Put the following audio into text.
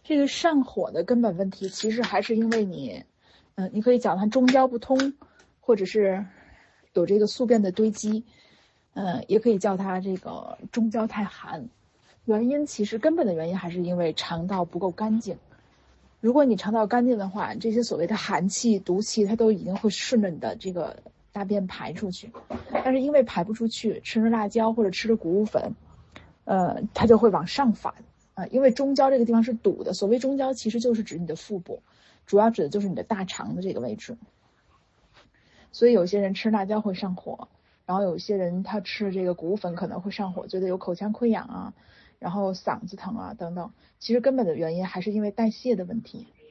这个上火的根本问题其实还是因为你可以讲它中焦不通，或者是有这个宿便的堆积，也可以叫它这个中焦太寒。原因其实根本的原因还是因为肠道不够干净。如果你肠道干净的话，这些所谓的寒气、毒气，它都已经会顺着你的这个大便排出去。但是因为排不出去，吃了辣椒或者吃了谷物粉，它就会往上反。因为中焦这个地方是堵的，所谓中焦其实就是指你的腹部，主要指的就是你的大肠的这个位置。所以有些人吃辣椒会上火，然后有些人他吃这个谷物粉可能会上火，觉得有口腔溃疡啊，然后嗓子疼啊等等。其实根本的原因还是因为代谢的问题。